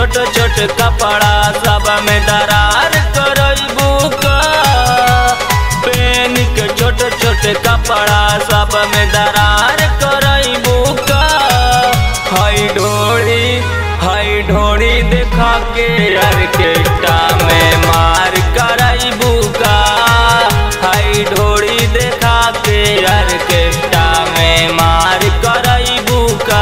छोट छोट कपड़ा सब में दरार करबू का। पेन के छोट छोट कपड़ा सब में दरार करबू का। हई ढोड़ी देखा के ऑर्केस्ट्रा में मार करबू का। हई ढोड़ी देखा के ऑर्केस्ट्रा में मार करबू का।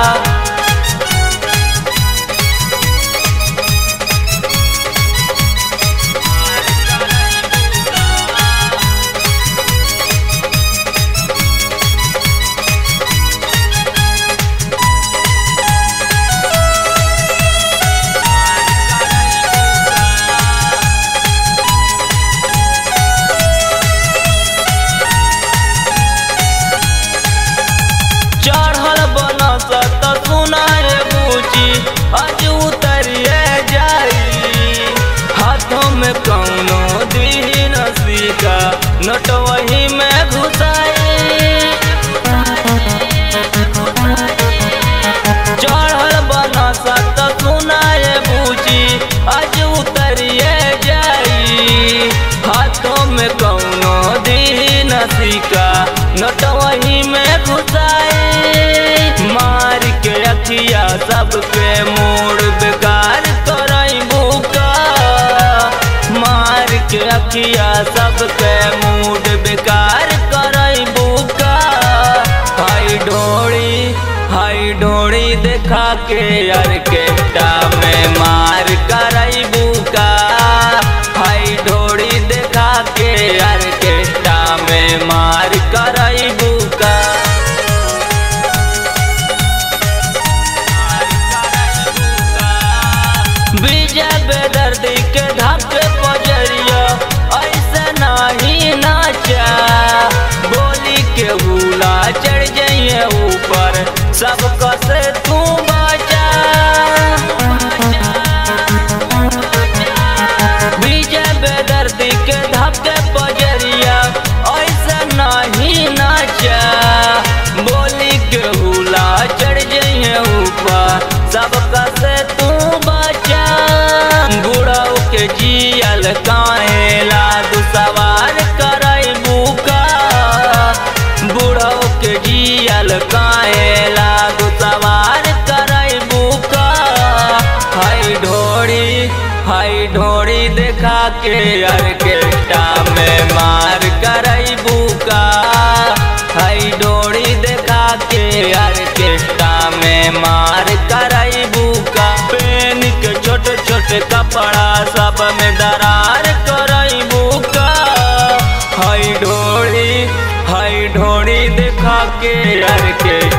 आज उतरिए जाई हाथों में कौनो दिन सीका नोट वही में घुसाई। चढ़ल बना सत सुनाए बूझी आज उतरिए जाई हाथों में कौनो दिन सीका नोट वही में घुसाई। मार के अखिया सबके मूड बेकार करबू का। मार के अखिया सबके मूड बेकार करबू का। हई ढोड़ी देखा के ऑर्केस्ट्रा में मार करबू का। हई ढोड़ी देखा के ऑर्केस्ट्रा में मार करबू का। बेदर्दी के धक्के पजरिया ऐसे नहीं नाचा। बोली के हुला चढ़ जाइए ऊपर सबका से तू बचा। विजय बेदर्दी के धक्के पजरिया ऐसे नहीं नाचा। बोली के हुला चढ़ जाइए ऊपर सबका से तू बचा। के जियल काहेला दू सवार करबू का। बूढ़ो के जियल काहेला दू सवार करबू का। हई ढोड़ी देखा के ऑर्केस्ट्रा में मार करबू का। हई ढोड़ी देखा के ऑर्केस्ट्रा में मार करबू का। पेन के छोटे छोटे कपड़ा सब में दरार करबू का। हई ढोड़ी देखा के ऑर्केस्ट्रा